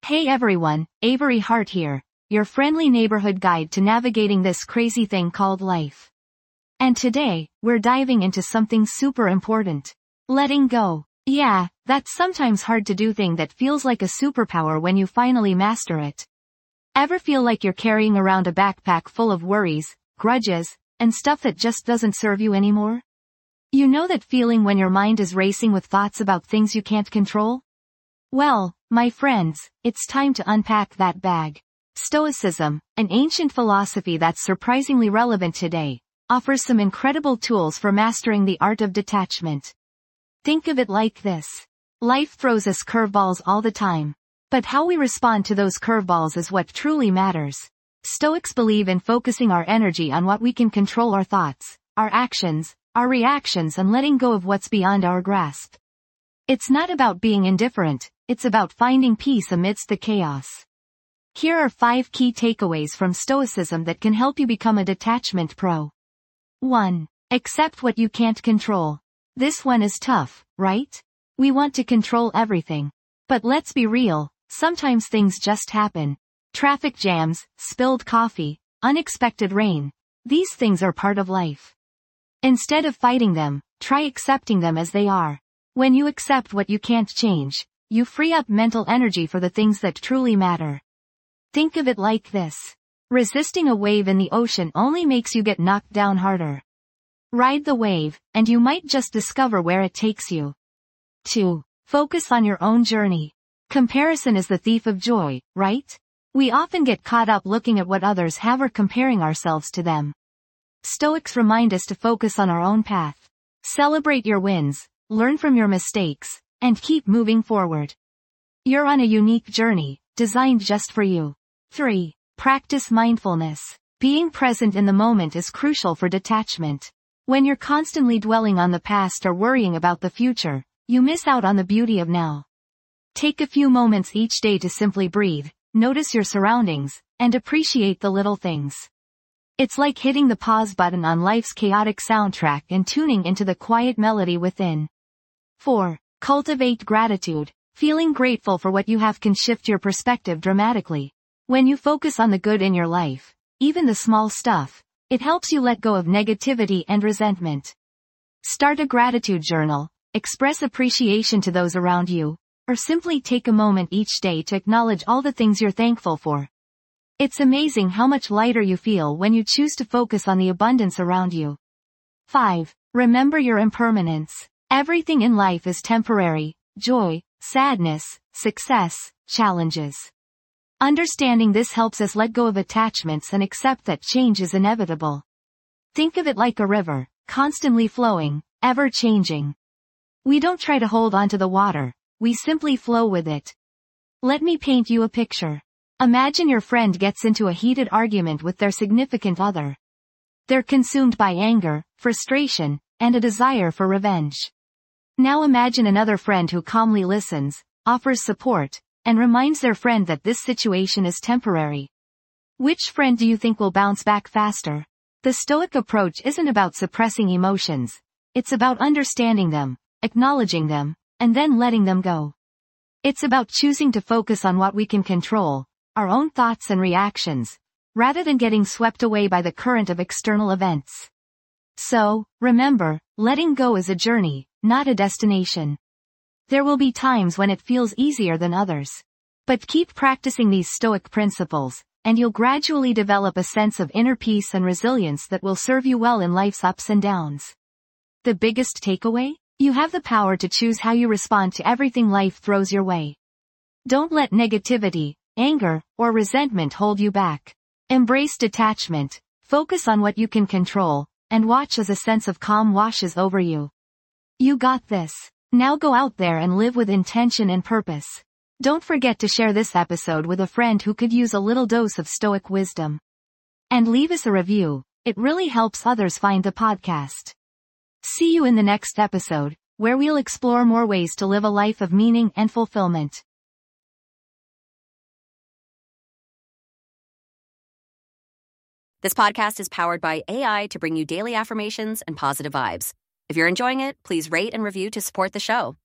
Hey everyone, Avery Hart here, your friendly neighborhood guide to navigating this crazy thing called life. And today, we're diving into something super important. Letting go. Yeah, that's sometimes hard to do thing that feels like a superpower when you finally master it. Ever feel like you're carrying around a backpack full of worries, grudges, and stuff that just doesn't serve you anymore? You know that feeling when your mind is racing with thoughts about things you can't control? Well, my friends, it's time to unpack that bag. Stoicism, an ancient philosophy that's surprisingly relevant today, offers some incredible tools for mastering the art of detachment. Think of it like this. Life throws us curveballs all the time. But how we respond to those curveballs is what truly matters. Stoics believe in focusing our energy on what we can control: our thoughts, our actions, our reactions, and letting go of what's beyond our grasp. It's not about being indifferent, it's about finding peace amidst the chaos. Here are 5 key takeaways from Stoicism that can help you become a detachment pro. 1. Accept what you can't control. This one is tough, right? We want to control everything. But let's be real, sometimes things just happen. Traffic jams, spilled coffee, unexpected rain. These things are part of life. Instead of fighting them, try accepting them as they are. When you accept what you can't change, you free up mental energy for the things that truly matter. Think of it like this. Resisting a wave in the ocean only makes you get knocked down harder. Ride the wave, and you might just discover where it takes you. 2. Focus on your own journey. Comparison is the thief of joy, right? We often get caught up looking at what others have or comparing ourselves to them. Stoics remind us to focus on our own path. Celebrate your wins, learn from your mistakes, and keep moving forward. You're on a unique journey, designed just for you. 3. Practice mindfulness. Being present in the moment is crucial for detachment. When you're constantly dwelling on the past or worrying about the future, you miss out on the beauty of now. Take a few moments each day to simply breathe, notice your surroundings, and appreciate the little things. It's like hitting the pause button on life's chaotic soundtrack and tuning into the quiet melody within. 4. Cultivate gratitude. Feeling grateful for what you have can shift your perspective dramatically. When you focus on the good in your life, even the small stuff, it helps you let go of negativity and resentment. Start a gratitude journal, express appreciation to those around you, or simply take a moment each day to acknowledge all the things you're thankful for. It's amazing how much lighter you feel when you choose to focus on the abundance around you. 5. Remember your impermanence. Everything in life is temporary: joy, sadness, success, challenges. Understanding this helps us let go of attachments and accept that change is inevitable. Think of it like a river, constantly flowing, ever changing. We don't try to hold on to the water, we simply flow with it. Let me paint you a picture. Imagine your friend gets into a heated argument with their significant other. They're consumed by anger, frustration, and a desire for revenge. Now imagine another friend who calmly listens, offers support, and reminds their friend that this situation is temporary. Which friend do you think will bounce back faster? The Stoic approach isn't about suppressing emotions. It's about understanding them, acknowledging them, and then letting them go. It's about choosing to focus on what we can control, our own thoughts and reactions, rather than getting swept away by the current of external events. So, remember, letting go is a journey, not a destination. There will be times when it feels easier than others. But keep practicing these Stoic principles, and you'll gradually develop a sense of inner peace and resilience that will serve you well in life's ups and downs. The biggest takeaway? You have the power to choose how you respond to everything life throws your way. Don't let negativity, anger, or resentment hold you back. Embrace detachment, focus on what you can control, and watch as a sense of calm washes over you. You got this. Now go out there and live with intention and purpose. Don't forget to share this episode with a friend who could use a little dose of Stoic wisdom. And leave us a review, it really helps others find the podcast. See you in the next episode, where we'll explore more ways to live a life of meaning and fulfillment. This podcast is powered by AI to bring you daily affirmations and positive vibes. If you're enjoying it, please rate and review to support the show.